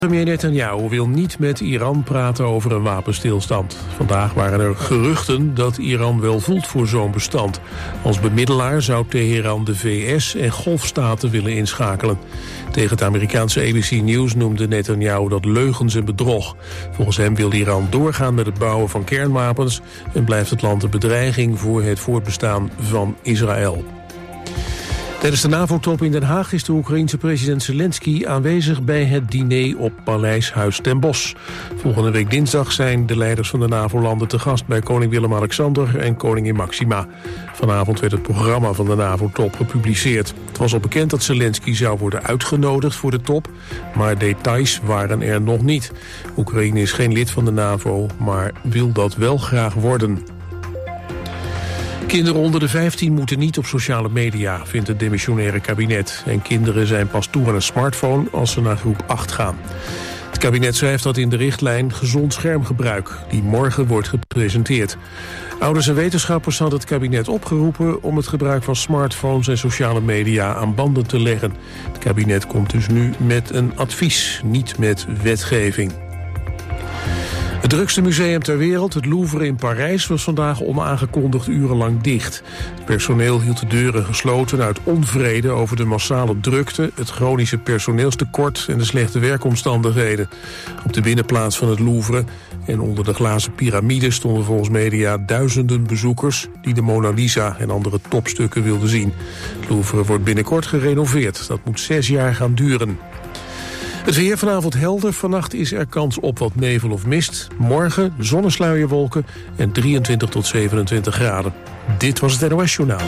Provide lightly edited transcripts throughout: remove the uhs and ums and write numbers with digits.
Premier Netanyahu wil niet met Iran praten over een wapenstilstand. Vandaag waren er geruchten dat Iran wel voelt voor zo'n bestand. Als bemiddelaar zou Teheran de VS en golfstaten willen inschakelen. Tegen het Amerikaanse ABC News noemde Netanyahu dat leugens en bedrog. Volgens hem wil Iran doorgaan met het bouwen van kernwapens en blijft het land een bedreiging voor het voortbestaan van Israël. Tijdens de NAVO-top in Den Haag is de Oekraïense president Zelensky aanwezig bij het diner op Paleis Huis ten Bosch. Volgende week dinsdag zijn de leiders van de NAVO-landen te gast bij koning Willem-Alexander en koningin Maxima. Vanavond werd het programma van de NAVO-top gepubliceerd. Het was al bekend dat Zelensky zou worden uitgenodigd voor de top, maar details waren er nog niet. Oekraïne is geen lid van de NAVO, maar wil dat wel graag worden. Kinderen onder de 15 moeten niet op sociale media, vindt het demissionaire kabinet. En kinderen zijn pas toe aan een smartphone als ze naar groep 8 gaan. Het kabinet schrijft dat in de richtlijn gezond schermgebruik, die morgen wordt gepresenteerd. Ouders en wetenschappers hadden het kabinet opgeroepen om het gebruik van smartphones en sociale media aan banden te leggen. Het kabinet komt dus nu met een advies, niet met wetgeving. Het drukste museum ter wereld, het Louvre in Parijs, was vandaag onaangekondigd urenlang dicht. Het personeel hield de deuren gesloten uit onvrede over de massale drukte, het chronische personeelstekort en de slechte werkomstandigheden. Op de binnenplaats van het Louvre en onder de glazen piramide stonden volgens media duizenden bezoekers die de Mona Lisa en andere topstukken wilden zien. Het Louvre wordt binnenkort gerenoveerd. Dat moet 6 jaar gaan duren. Het weer vanavond helder, vannacht is er kans op wat nevel of mist. Morgen zonnesluierwolken en 23 tot 27 graden. Dit was het NOS Journaal.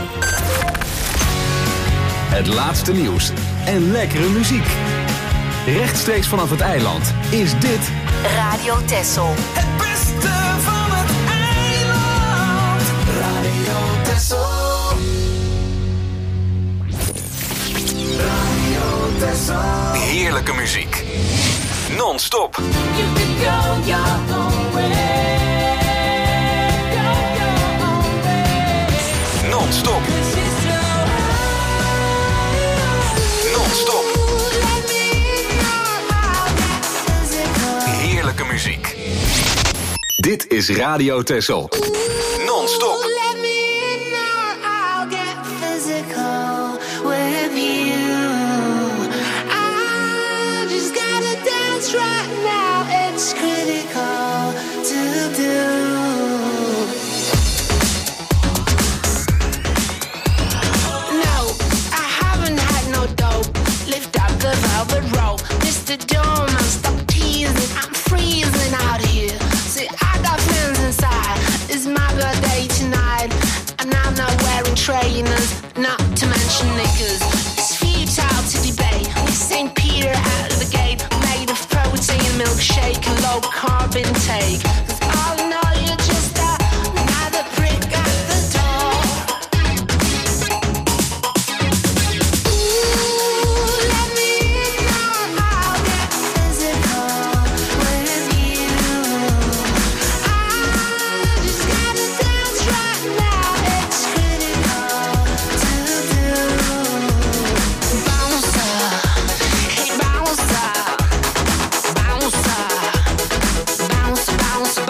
Het laatste nieuws en lekkere muziek. Rechtstreeks vanaf het eiland is dit Radio Texel. Het beste van het eiland. Radio Texel. Radio Texel. heerlijke muziek. Non-stop. You can go your own way. Go your own way. Non-stop. Non-stop. Heerlijke muziek. Dit is Radio Texel. Non-stop. Trainers, not to mention niggas. It's futile to debate. With St. Peter out of the gate, made of protein milkshake and low carb intake. 'Cause all in all, you're just another prick at the door. Ooh, let me know I'll get physical with you. I just gotta dance right now. It's bounce,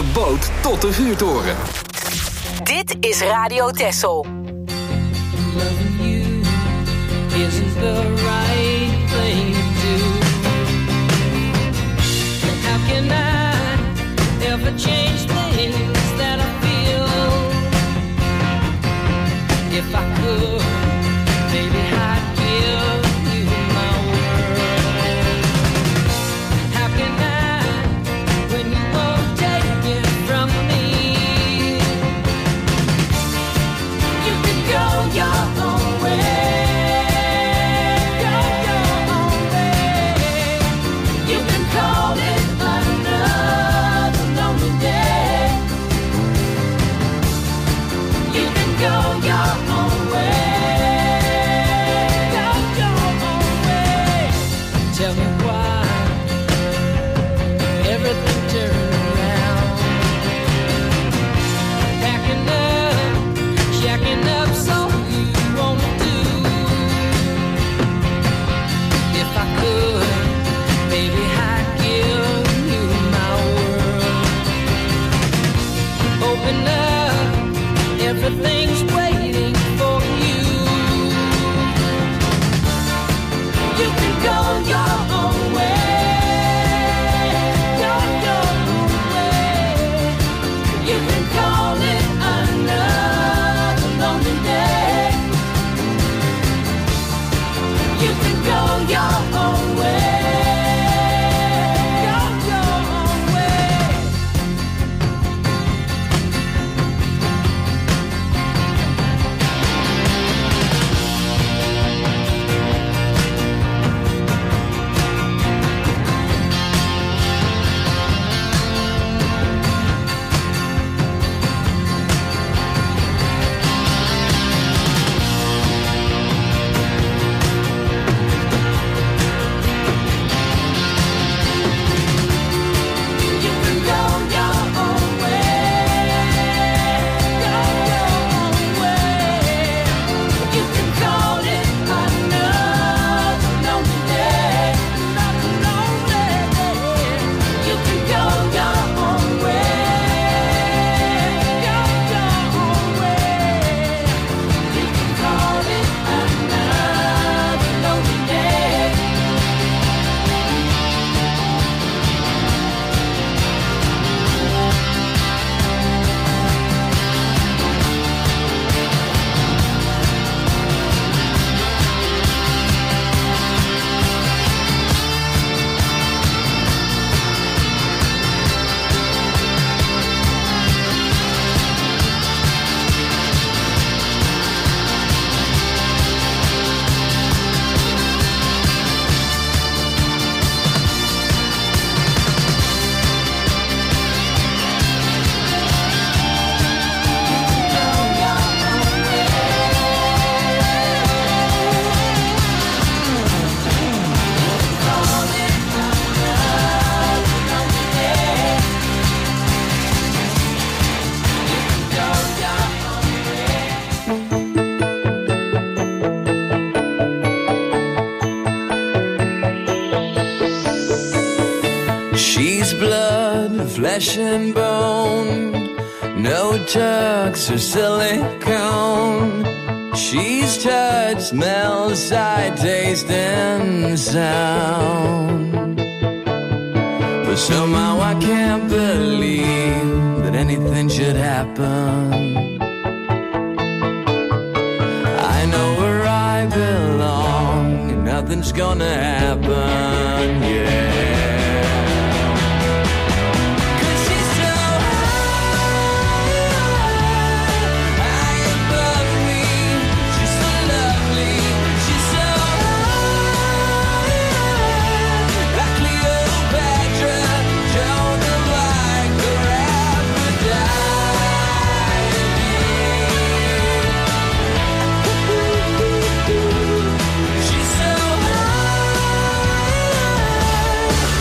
de boot tot de vuurtoren. Dit is Radio Texel. Loving you isn't the right thing to do. How can I ever change things that I feel? If I could, maybe I'd give you my world. How can I, when you won't take it from me? You can go your own way, go your own way. You can call it another lonely day. You can go your own way, go your own way. Tell me why everything turned around. Packing up, shacking up, so you wanna do. If I could, maybe I'd give you my world. Open up, everything's waiting for you. You can go your own way, go your own way. You can call it another lonely day. You can go your own way, go your own way. You can go your own way, go your own way. You can call it another lonely day, another lonely day. You can go your own way, go your own way. You can call it another lonely day. She's blood, flesh and bone, no tucks or silicone. She's touch, smell, sight, taste, and sound. But somehow I can't believe that anything should happen. I know where I belong, and nothing's gonna happen, yeah. She's so high.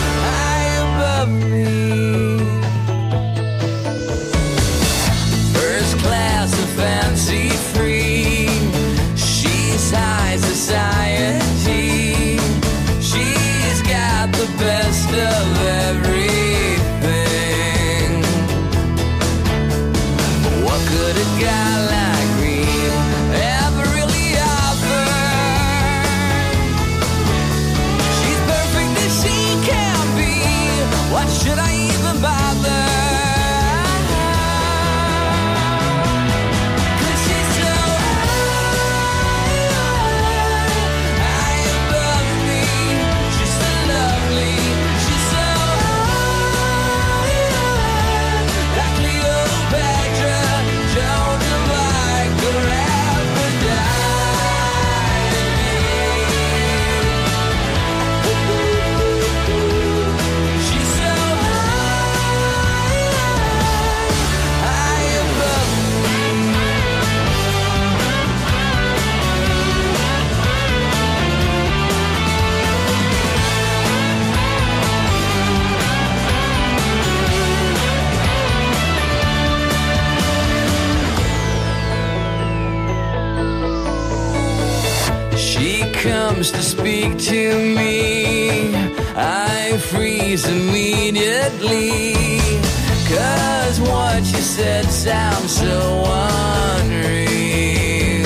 comes to speak to me, I freeze immediately. 'Cause what you said sounds so unreal,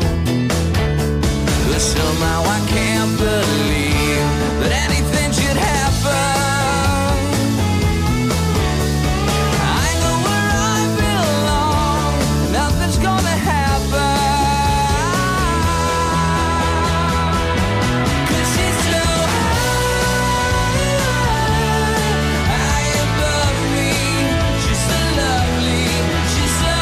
but somehow I can't believe that anything should happen. I know where I belong, nothing's gonna happen. 'Cause she's so high above me, she's so lovely, she's so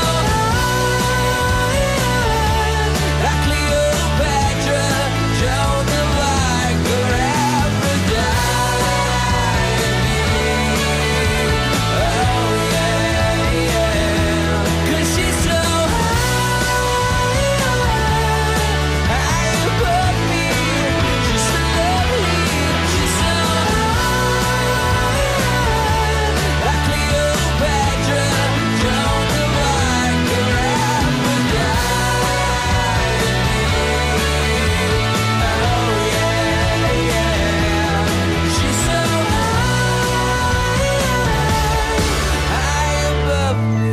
high, like Cleopatra, Joan of Arc, or Aphrodite. Oh yeah, yeah. 'Cause she's so high above me, she's so lovely, she's so high, like Cleopatra, Joan of Arc, or Aphrodite. Oh yeah, yeah. She's so high above me.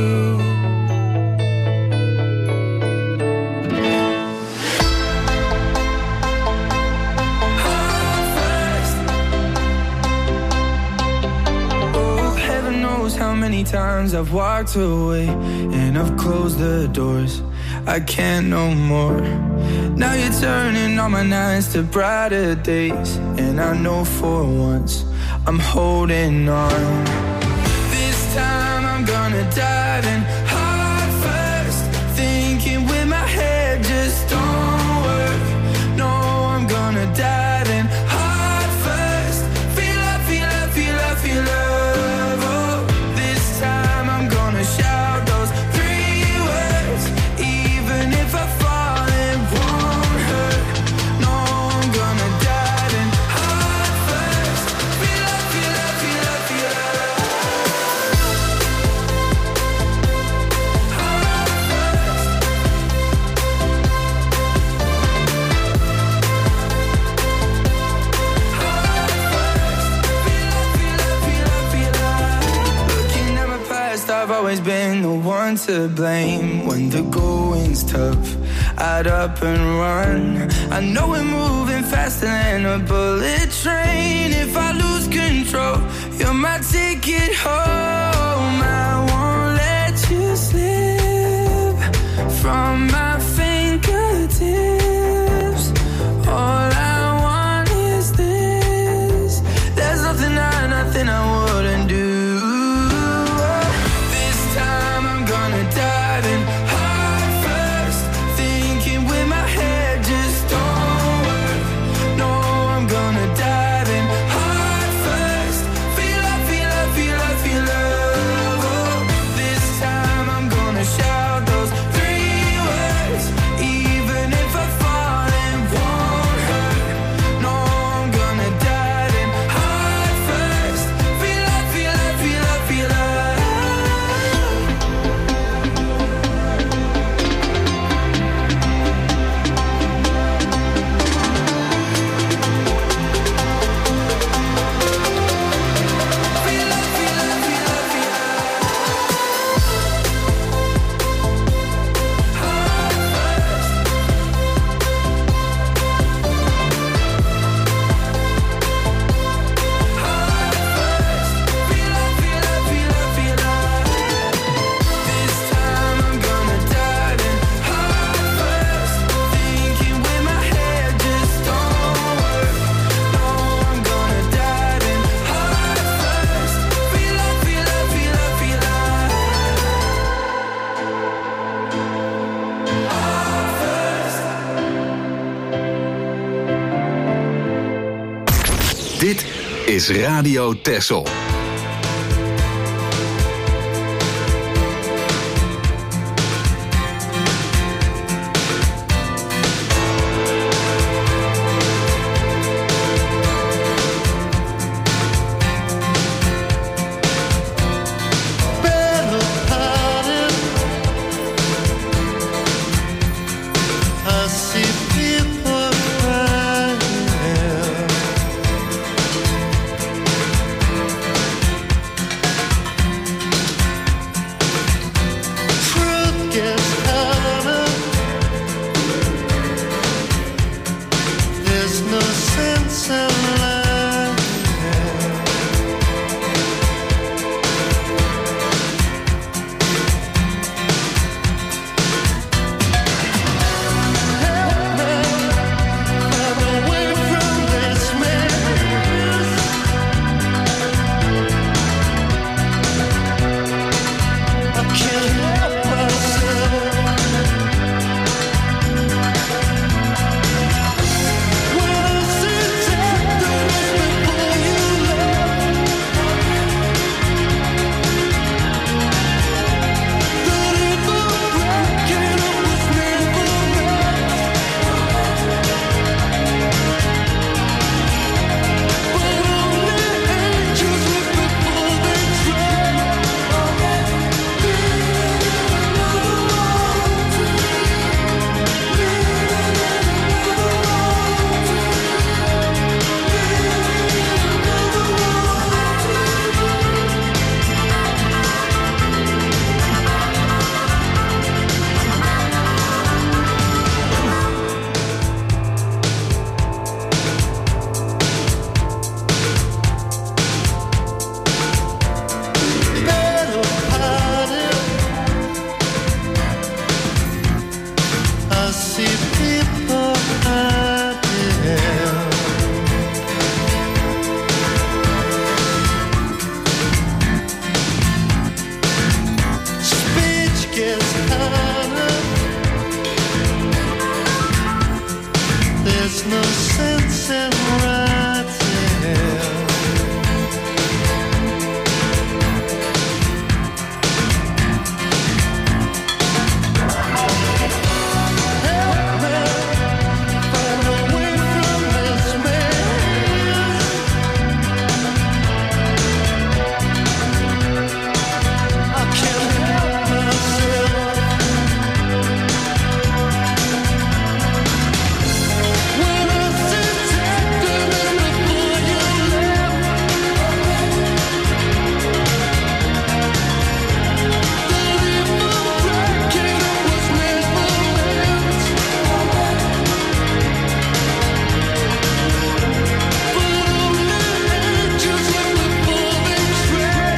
Oh, heaven knows how many times I've walked away and I've closed the doors. I can't no more. Now you're turning all my nights to brighter days, and I know for once I'm holding on. This time I'm gonna dive in heart first, thinking with my head just don't work. No, I'm gonna dive in heart first. Feel love, feel love, feel love, feel love. Oh, this time I'm gonna shout those 3 words, even if I fall, it won't hurt. No, I'm gonna dive in heart first. Feel love, feel love, feel love, feel love. Looking at my past, I've always been the one to blame. When the going's tough, I'd up and run. I know we're moving faster than a bullet train. If I lose control, you're my ticket home. I won't let you slip from my fingertips. All I want is this. There's nothing I wouldn't do. This time I'm gonna dive in heart first, thinking with my head just don't work. No, I'm gonna dive in heart first. Feel love, feel love, feel love, feel love. Oh, this time I'm gonna shout those 3 words, even if I fall, it won't hurt. No, I'm gonna dive in heart first. Feel love, feel love, feel love, feel love. Feel love, feel love, feel love, feel love. Heart first. Heart first. Feel love, feel love, feel love, feel love. This time I'm gonna dive in heart first, thinking with my head just don't work. No, I'm gonna dive in heart first. Feel love, feel love, feel love, feel love. Heart first. Dit is Radio Texel. I see people no sense in writing. Help me find a way from this mess. I can't help myself. When I sit tenderness before you left, that evil breaking was never meant. But only angels with the falling tread.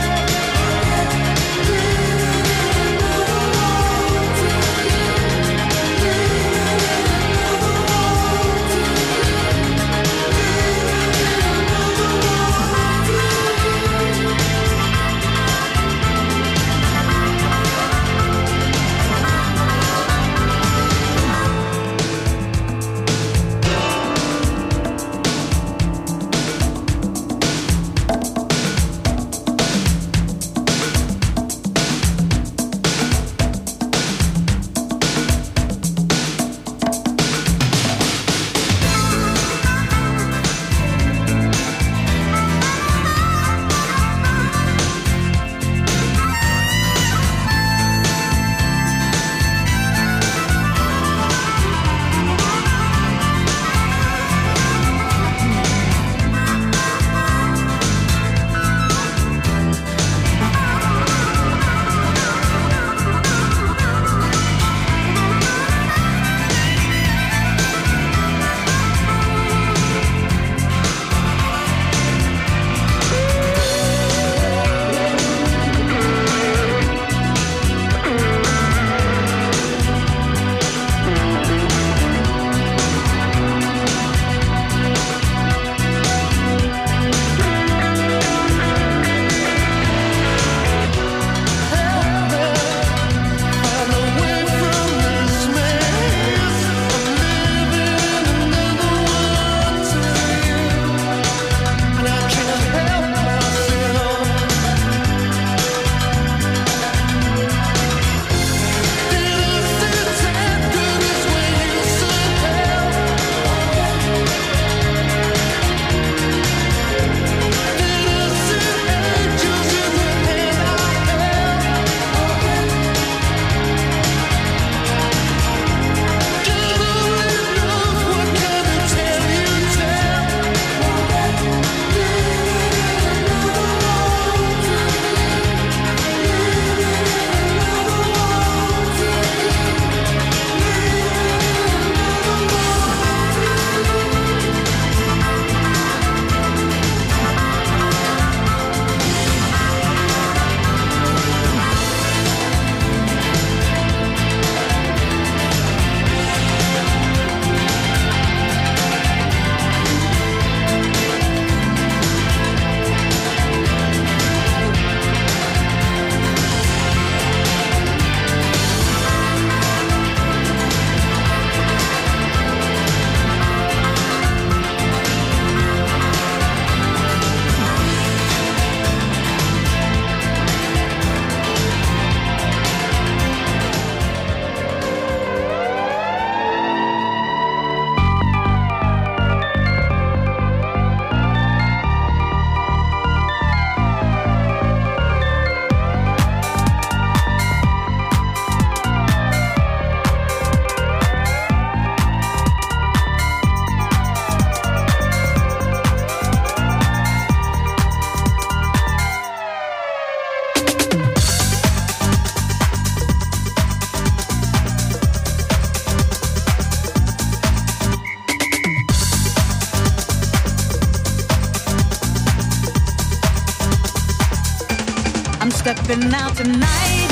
Stepping out tonight.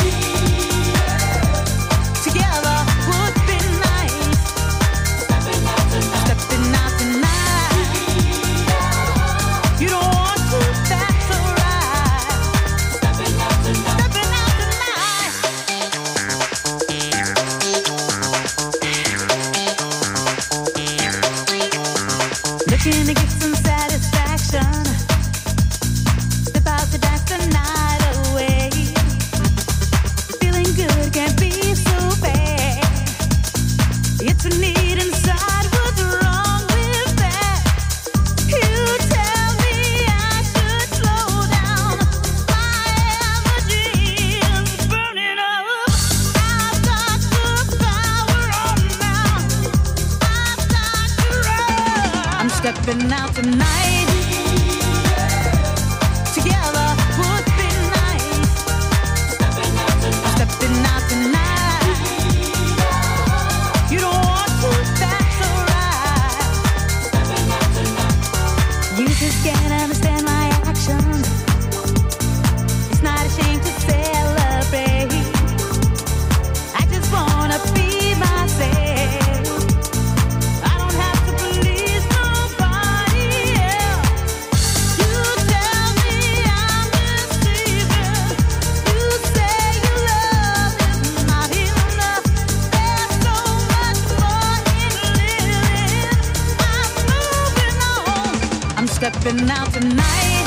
Together would be nice. Stepping out tonight. You don't want to, that's alright. Stepping out tonight. Stepping out tonight. Together would be nice. Stepping out tonight. You don't want to, that's alright. You just can't understand my action. It's not a shame to celebrate. I just wanna be myself. I don't have to please nobody else. You tell me I'm deceiving. You say your love is not enough. There's so much more in living. I'm moving on. I'm stepping out tonight.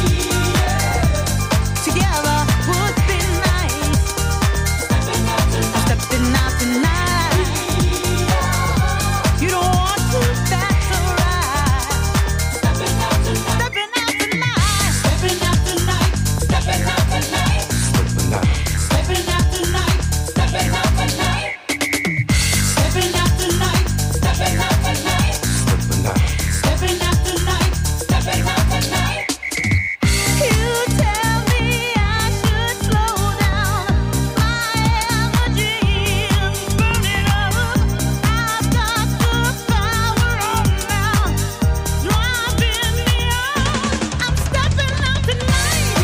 Together would be nice. Stepping out tonight. You don't want to, that's alright. Stepping out tonight. Stepping out tonight. Stepping out tonight. Stepping out tonight. Stepping out tonight. Stepping out tonight. Stepping out tonight. Stepping out tonight. Stepping out tonight. Stepping out tonight. You tell me I should slow down. My energy is burning up. I've got the power on now, driving me out. I'm stepping out tonight.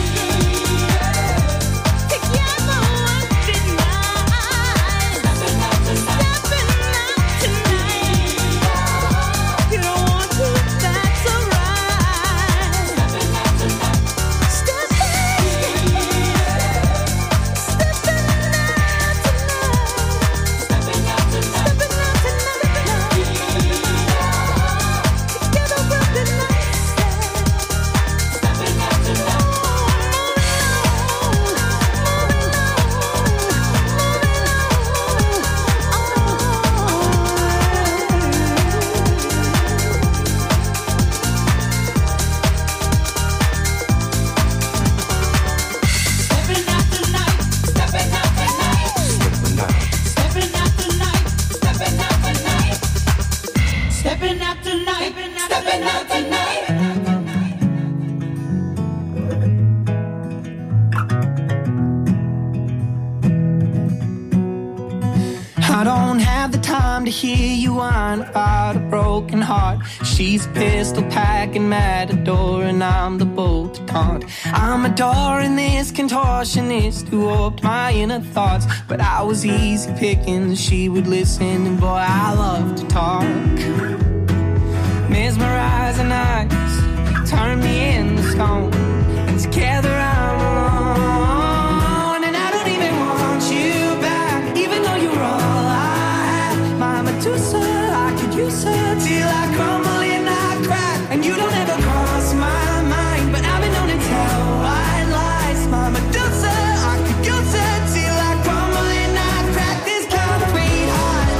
Together would be nice. Stepping out tonight. You don't want to, that's alright. Stepping out tonight. Stepping out tonight. I don't have the time to hear you whine about a broken heart. She's a pistol packing matador, and I'm the bolt to taunt. I'm adoring this contortionist who warped my inner thoughts, but I was easy picking. She would listen, and boy, I love to talk. Mesmerizing eyes turn me into stone, and together I'm alone. And I don't even want you back, even though you're all I have. My Medusa, I could use her till I crumble and I crack. And you don't ever cross my mind, but I've been known to tell white lies. My Medusa, I could use her till I crumble and I crack. This concrete heart,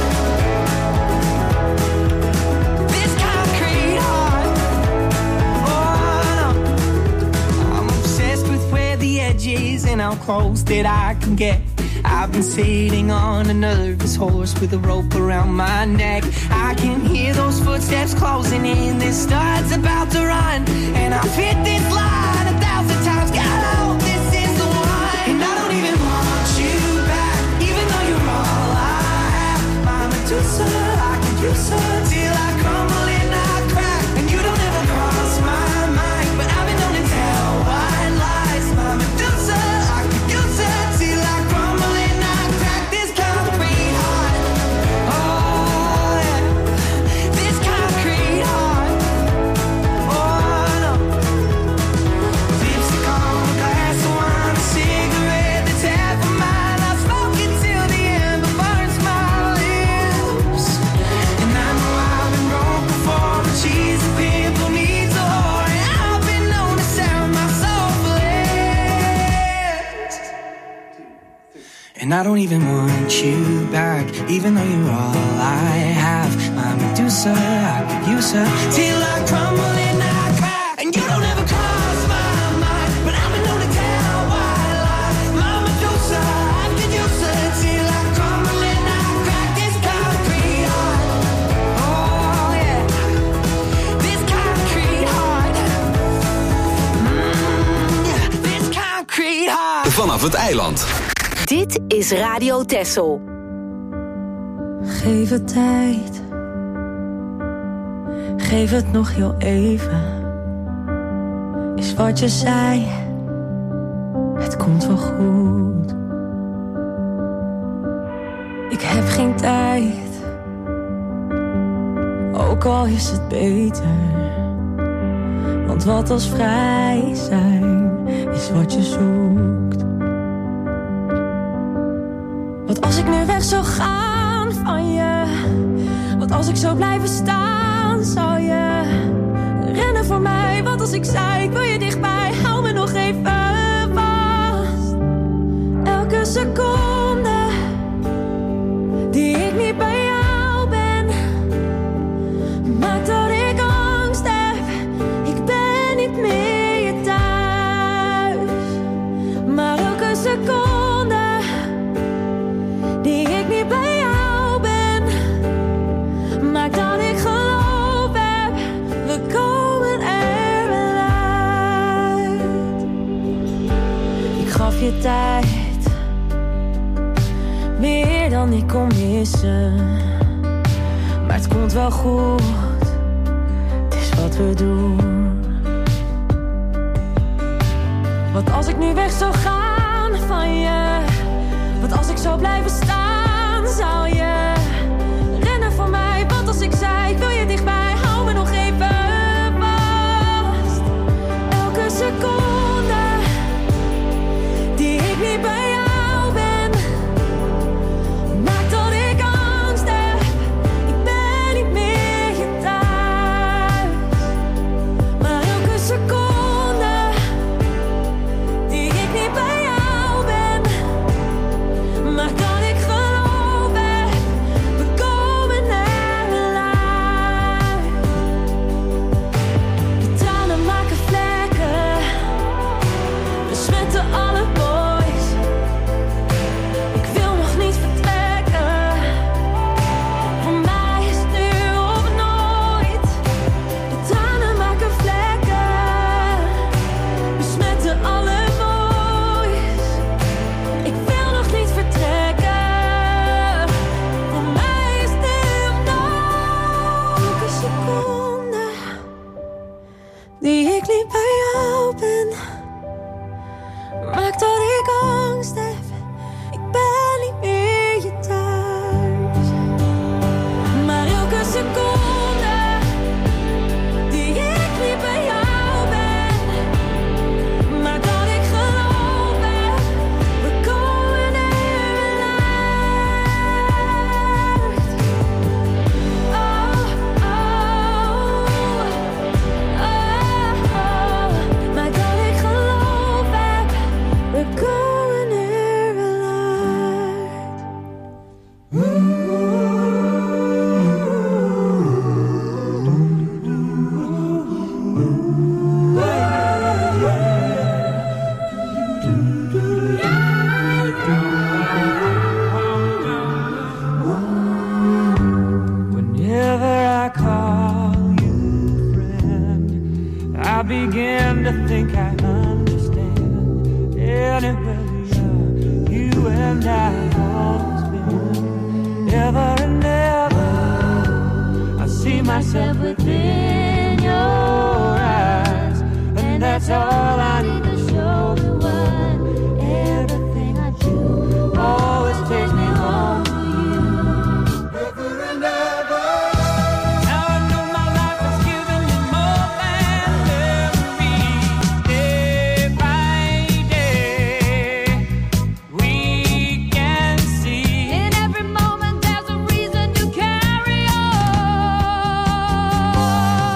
this concrete heart. Oh no, I'm obsessed with where the edge is and how close that I can get. I've been sitting on a nervous horse with a rope around my neck. I can hear those footsteps closing in. This star's about to run, and I've hit this line 1,000 times. God, I hope this is the one. And I don't even want you back, even though you're all I have. My Medusa, I could use her till I crumble and I crack. And you don't ever cross my mind, but I've been known to tell white lies. My Medusa, I could use her till I crumble and I crack. This concrete heart, oh yeah, this concrete heart, oh no. Lipstick on a glass of wine, a cigarette that's half of mine. I smoke it till the ember burns my lips. And I know I've been broke before, but she's a pimple needs a whore, and I've been known to sell my soul for less. And I don't even want you back, even though you're all I have. My Medusa, I could use her till I crumble and I crack. And you don't ever cross my mind, but I've been known to tell white lies. My Medusa, I could use her till I crumble and I crack. This concrete heart, oh yeah, this het eiland. Dit is Radio Texel. Geef het tijd. Geef het nog heel even. Is wat je zei. Het komt wel goed. Ik heb geen tijd. Ook al is het beter. Want wat als vrij zijn is wat je zoekt. Wat als ik nu weg zou gaan van je? Wat als ik zou blijven staan? Zou je rennen voor mij? Wat als ik zei ik wil je dichtbij? Hou me nog even vast. Elke seconde die ik niet bij jou ben, maakt dat ik angst heb. Ik ben niet meer je thuis. Maar elke seconde die ik niet bij jou ben, maakt dat ik geloof heb. We komen er wel uit. Ik gaf je tijd, meer dan ik kon missen. Maar het komt wel goed, het is wat we doen. Wat als ik nu weg zou gaan van je? Wat als ik zou blijven staan? Zou je rennen voor mij? Wat als ik zei ik wil je dichtbij? Hou me nog even vast. Elke seconde die ik niet bij jou ben, maakt dat ik angst heb. Ik ben niet meer je thuis. Maar elke seconde die ik niet bij jou ben, maakt dat ik geloof heb. We komen er wel uit. Je tranen maken vlekken, besmetten alle boys. Ik wil nog niet vertrekken. Voor mij is het nu of nooit. De tranen maken vlekken, besmetten alle boys. Ik wil nog niet vertrekken. Voor mij is het nu of nooit. Elke seconde die ik niet bij jou ben, maakt dat ik angst heb. Ik ben niet meer je thuis. Maar elke seconde die ik niet bij jou ben, maakt dat ik geloof heb. We komen er wel uit. Oh, oh, oh, maakt dat ik geloof heb. We komen er wel Whenever I call you friend, I begin to think I understand. Anywhere we are, you and I always been. Ever and ever, I see myself within your eyes, and that's all I need to show the world. Everything I do always takes me home to you. Now I know my life has given you more than memory. Day by day, we can see in every moment there's a reason to carry on.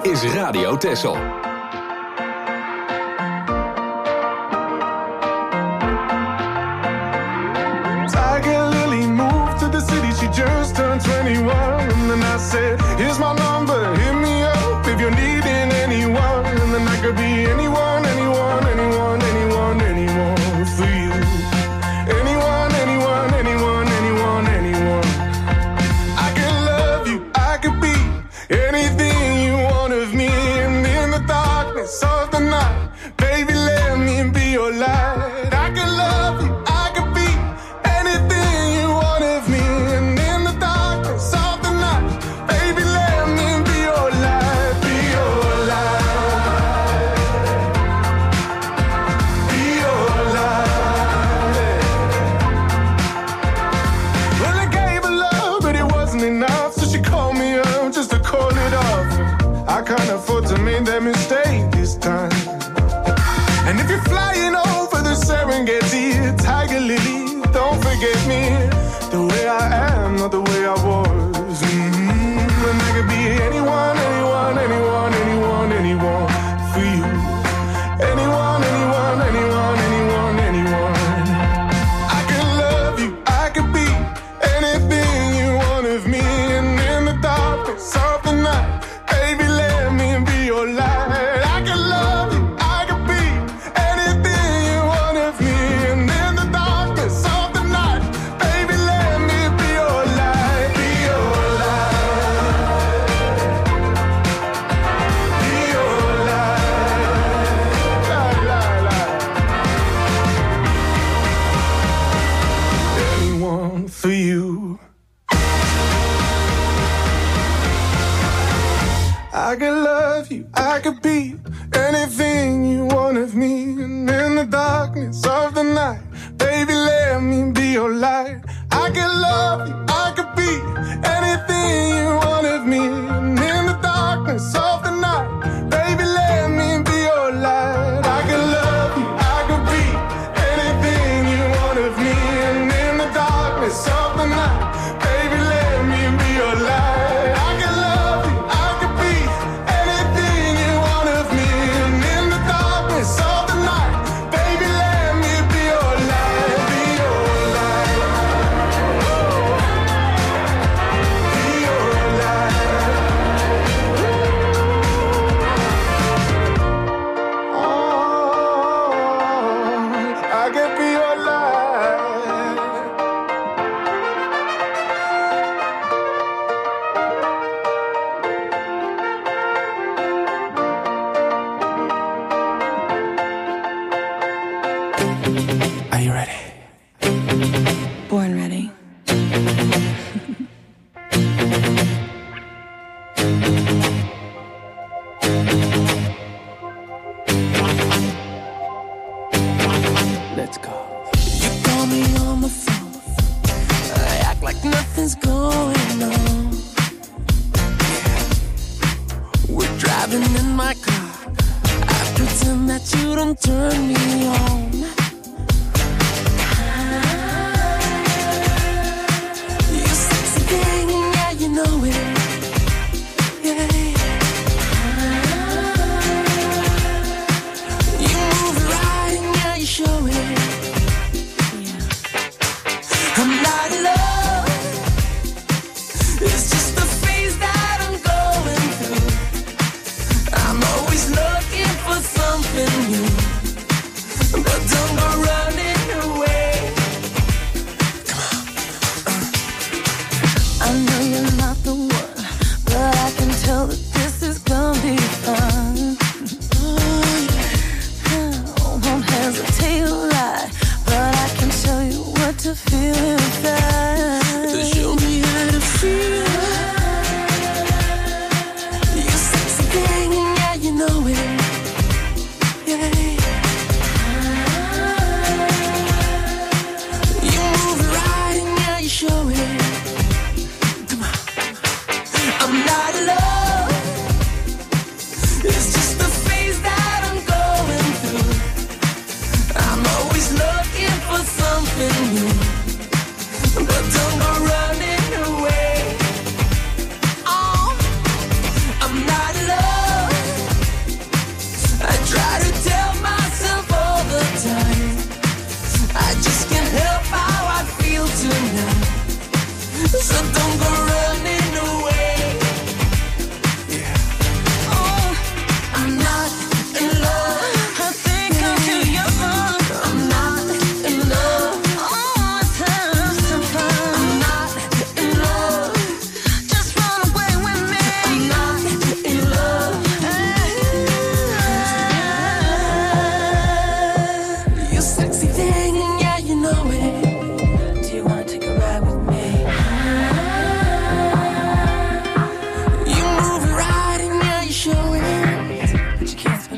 is Radio Texel. Tiger Lily moved to the city, she just turned 21. And then I said, here's my number, hit me up if you're needing anyone. And then I could be anyone, anyone, anyone, anyone, anyone for you. Anyone, anyone, anyone, anyone, anyone. I could love you, I could be anything you want of me. And in the darkness of the night, baby, let me be your light. I could love you, I could be anything you want of me. And in the darkness of the night, baby, let me be your light, be your light, be your light. Well, I gave her love, but it wasn't enough, so she called me up just to call it off. I can't afford to make that mistake this time. And if you're flying over the Serengeti, Tiger Lily, don't forget me. The way I am, not the way I was. And I could be anyone, anyone, anyone, anyone, anyone for you. Anyone, anyone, anyone, anyone, anyone. I could love you, I could be anything you want of me. And in the darkness of the night, baby, let me be your light. I could love you, I could be anything you want of me. And in the darkness of the night, baby, let me be your light, be your light, be your light, la, la, la. Anyone for you. I could love you, I could be anything you want of me. And in the darkness of the night, baby, let me be your light. I could love you, I could be anything you want of me. And in the darkness of the night, baby, let me be your light. I could love you, I could be anything you want of me. And in the darkness of the night, baby, let me be your light. I could love you, I could be anything you want of me. And in the darkness of the night, baby, let me be your light, be your light, be your light. Oh, I could be your light. Are you ready? Born ready. Let's go. You call me on the phone. I act like nothing's going on. We're driving in my car. I pretend that you don't turn me on. You sexy thing, yeah, you know it. Yeah. You move right, yeah, you show it. I'm not in love. It's just the phase that I'm going through. I'm always looking for something new, but don't go running away. Come on. I know you're not the one, but I can tell the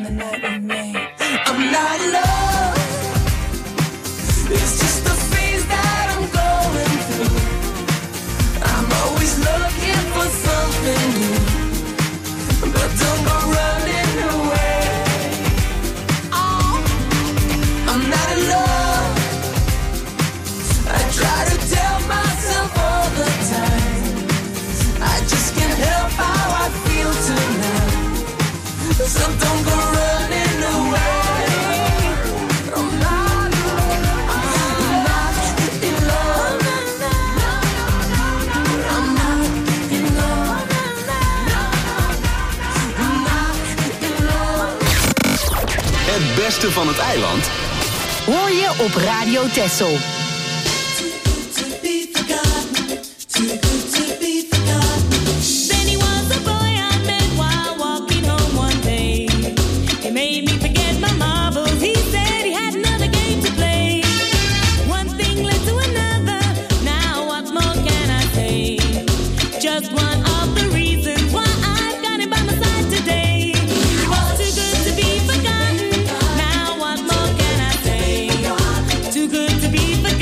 the night with me. I'm not in love. It's just the phase that I'm going through. I'm always looking for something new, but don't go running away. Oh, I'm not in love. I try to tell myself all the time, I just can't help how I feel tonight. So don't go running away. I'm not in love. I'm not in love. I'm not in love. I'm not in love. Het beste van het eiland Hoor je op Radio Texel. Then he was a boy I met while walking home one day. He made me forget my marbles. He said he had another game to play. One thing led to another. Now what more can I say? Just one of the reasons why I've got him by my side today. He was too good to be forgotten. Now what more can I say? Too good to be forgotten.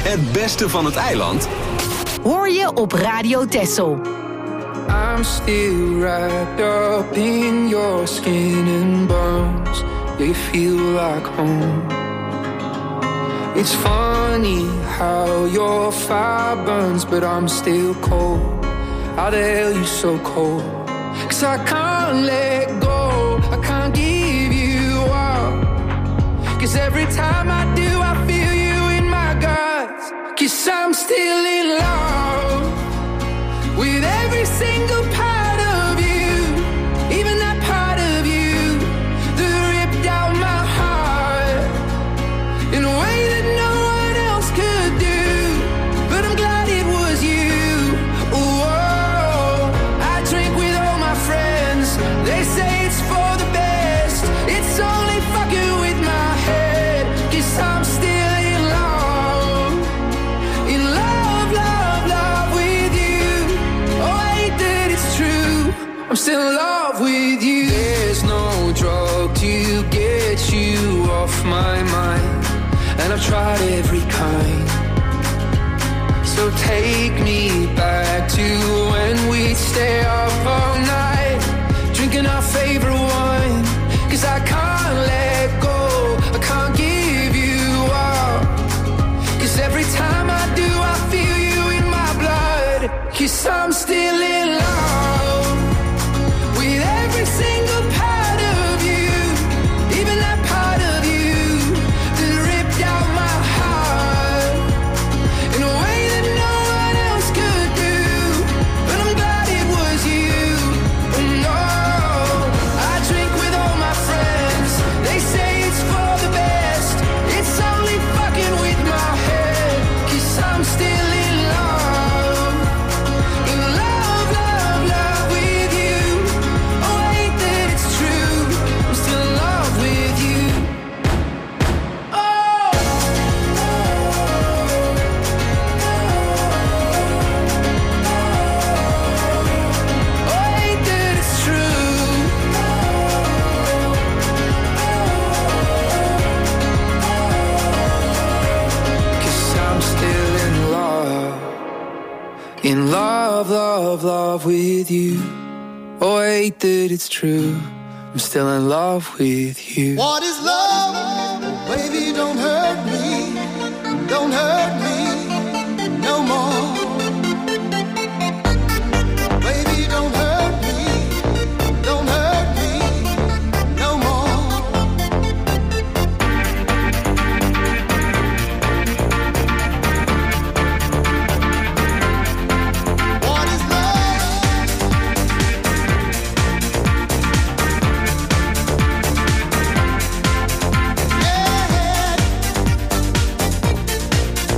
Het beste van het eiland Hoor je op Radio Texel. I'm still wrapped up in your skin and bones. You feel like home. It's funny how your fire burns, but I'm still cold. How the hell you so cold? 'Cause I can't let go, I can't give you up. 'Cause every time I do, I feel you in my guts. 'Cause I'm still in love with every single part of you, even that part of you that ripped out my heart in a way that no one else could do. But I'm glad it was you. Whoa, I drink with all my friends. They say it's for the best. It's only fucking with my head. 'Cause I'm still in love. In love, love, love with you. Oh, I hate that it's true. I'm still in love with you. There's no drug to get you off my mind, and I've tried every kind. So take me back to when we'd stay up all night, drinking our favorite wine. 'Cause I can't let go, I can't give you up. 'Cause every time I do, I feel you in my blood. 'Cause I'm still in love with every single part of you, even that part of you that ripped out my heart in a way that no one else could do. But I'm glad it was you. Oh no, I drink with all my friends. They say it's for the best. It's only fucking with my head. 'Cause I'm still in love. In love, love, love with you. Oh, I hate that it's true. I'm still in love with you. Oh, oh, I hate that it's true. 'Cause I'm still in love. In love, love, love with you. Oh, I hate that it's true. I'm still in love with you. What is love? Baby, don't hurt me. Don't hurt me no more. Baby, don't hurt me. Don't hurt me no more. What is love? Yeah.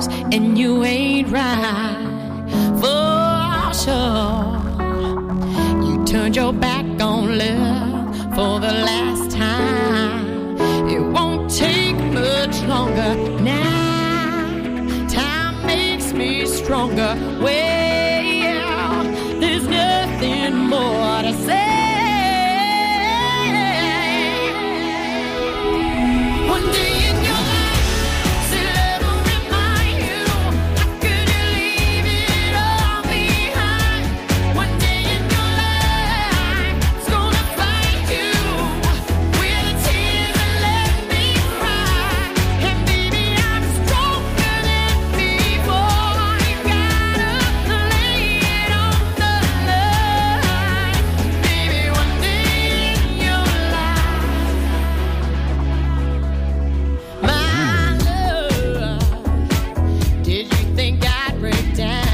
and you ain't right for sure. You turned your back on love for the last time. It won't take much longer now. Time makes me stronger. Well, there's nothing more to say. One day in your life, say love will remind you. How could you leave it all behind? One day in your life, it's gonna find you with the tears that let me cry. And baby, I'm stronger than before. You gotta lay it on the line, baby. One day in your life. My love, did you think I'd break down?